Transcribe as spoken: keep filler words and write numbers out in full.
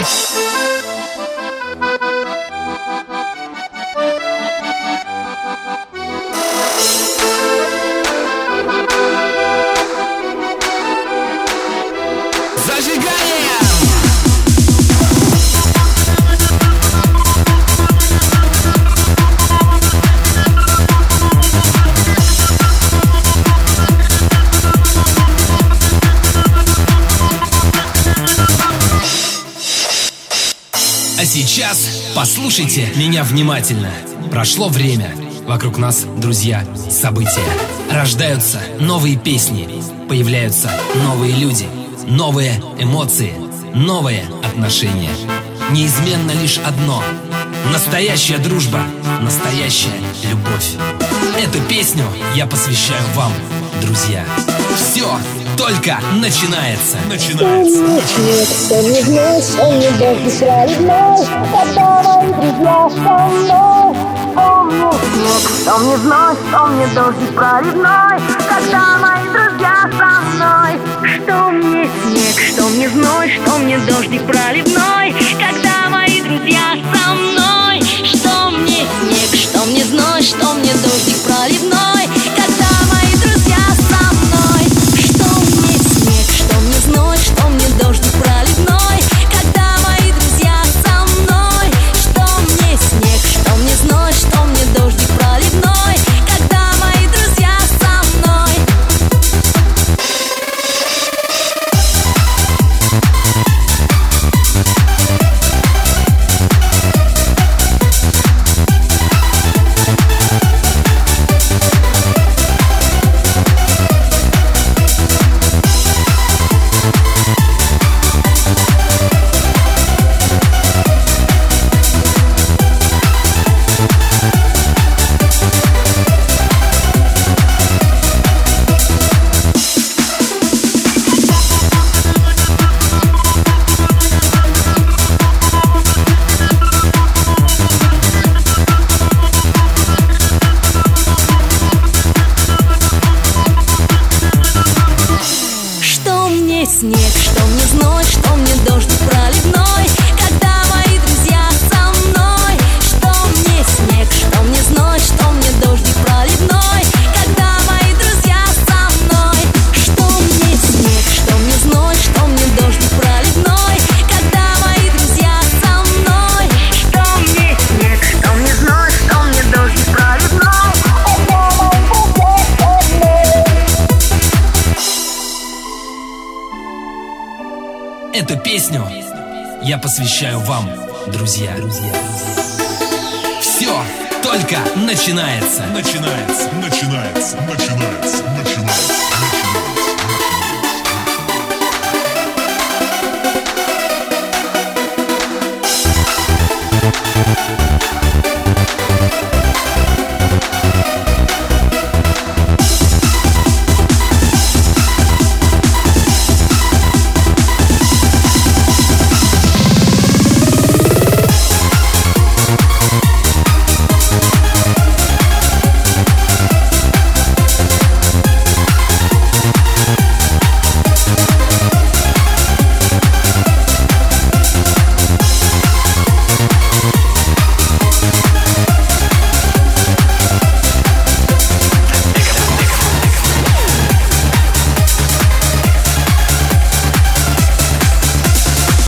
А сейчас послушайте меня внимательно. Прошло время. Вокруг нас, друзья, события. Рождаются новые песни. Появляются новые люди. Новые эмоции. Новые отношения. Неизменно лишь одно. Настоящая дружба. Настоящая любовь. Эту песню я посвящаю вам, друзья. Все только начинается. Начинается. Что мне вновь, что мне дождь праведной, когда мои друзья со мной. Помню снег, что мне вновь, что мне дождь проливной, когда мои друзья со мной. Что мне снег, что мне зной, что мне дождик проливной, когда мои друзья со мной. Что мне снег, что мне зной, что мне дождик проливной, когда мои друзья со мной. Что мне снег, что мне зной, что мне дождик проливной, когда мои друзья со мной. Что мне снег, что мне зной, что мне дождик проливной, когда мои друзья со мной. Снег, что мне зной, что мне дождик проливной, когда мои друзья со мной. Что мне снег, что мне зной, что мне дождик проливной, когда мои друзья со мной. Что мне снег, что мне зной, что мне дождик проливной, когда мои друзья со мной. Что мне снег, что мне зной, что мне дождик проливной, когда мои друзья со мной. Эту песню я посвящаю вам, друзья. Все только начинается. Начинается, начинается, начинается, начинается.